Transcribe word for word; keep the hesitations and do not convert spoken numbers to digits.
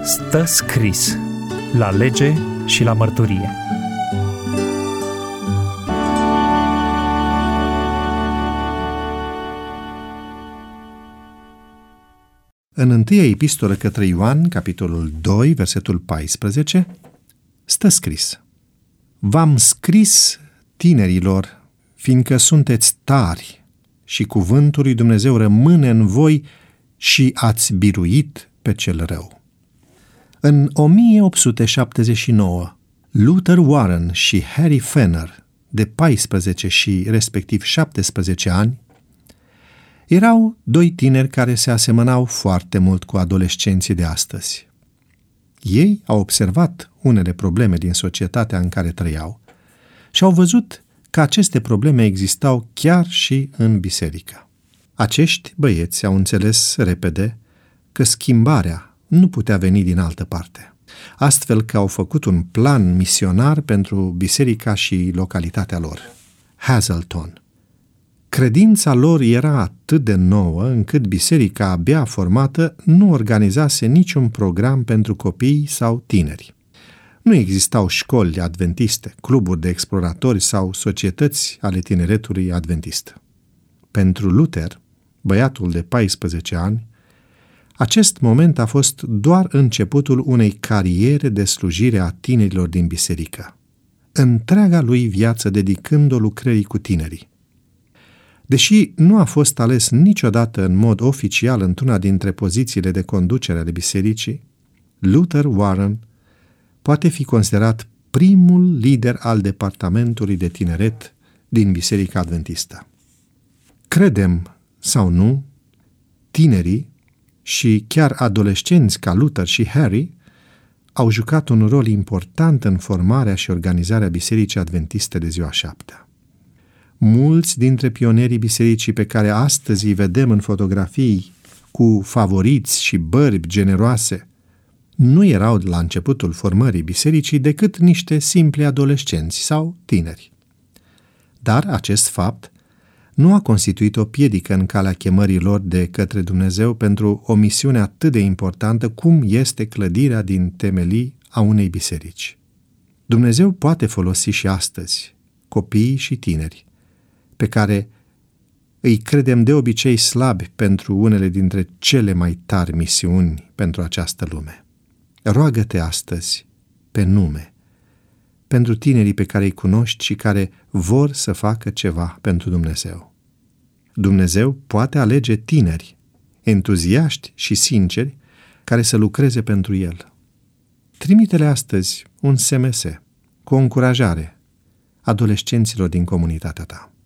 Stă scris la lege și la mărturie. În întâia epistolă către Ioan, capitolul doi, versetul paisprezece, stă scris: V-am scris, tinerilor, fiindcă sunteți tari și cuvântul lui Dumnezeu rămâne în voi și ați biruit pe cel rău. În o mie opt sute șaptezeci și nouă, Luther Warren și Harry Fenner, de paisprezece și respectiv șaptesprezece ani, erau doi tineri care se asemănau foarte mult cu adolescenții de astăzi. Ei au observat unele probleme din societatea în care trăiau și au văzut că aceste probleme existau chiar și în biserică. Acești băieți au înțeles repede că schimbarea nu putea veni din altă parte, astfel că au făcut un plan misionar pentru biserica și localitatea lor, Hazleton. Credința lor era atât de nouă încât biserica abia formată nu organizase niciun program pentru copii sau tineri. Nu existau școli adventiste, cluburi de exploratori sau societăți ale tineretului adventist. Pentru Luther, băiatul de paisprezece ani, acest moment a fost doar începutul unei cariere de slujire a tinerilor din biserică, întreaga lui viață dedicând-o lucrării cu tinerii. Deși nu a fost ales niciodată în mod oficial într-una dintre pozițiile de conducere ale bisericii, Luther Warren poate fi considerat primul lider al departamentului de tineret din Biserica Adventistă. Credem sau nu, tinerii și chiar adolescenți ca Luther și Harry au jucat un rol important în formarea și organizarea Bisericii Adventiste de ziua șaptea. Mulți dintre pionerii bisericii pe care astăzi îi vedem în fotografii cu favoriți și bărbi generoase nu erau la începutul formării bisericii decât niște simpli adolescenți sau tineri. Dar acest fapt nu a constituit o piedică în calea chemării lor de către Dumnezeu pentru o misiune atât de importantă cum este clădirea din temelii a unei biserici. Dumnezeu poate folosi și astăzi copiii și tineri, pe care îi credem de obicei slabi pentru unele dintre cele mai tari misiuni pentru această lume. Roagă-te astăzi, pe nume, pentru tinerii pe care îi cunoști și care vor să facă ceva pentru Dumnezeu. Dumnezeu poate alege tineri, entuziaști și sinceri, care să lucreze pentru El. Trimite-le astăzi un S M S cu o încurajare adolescenților din comunitatea ta.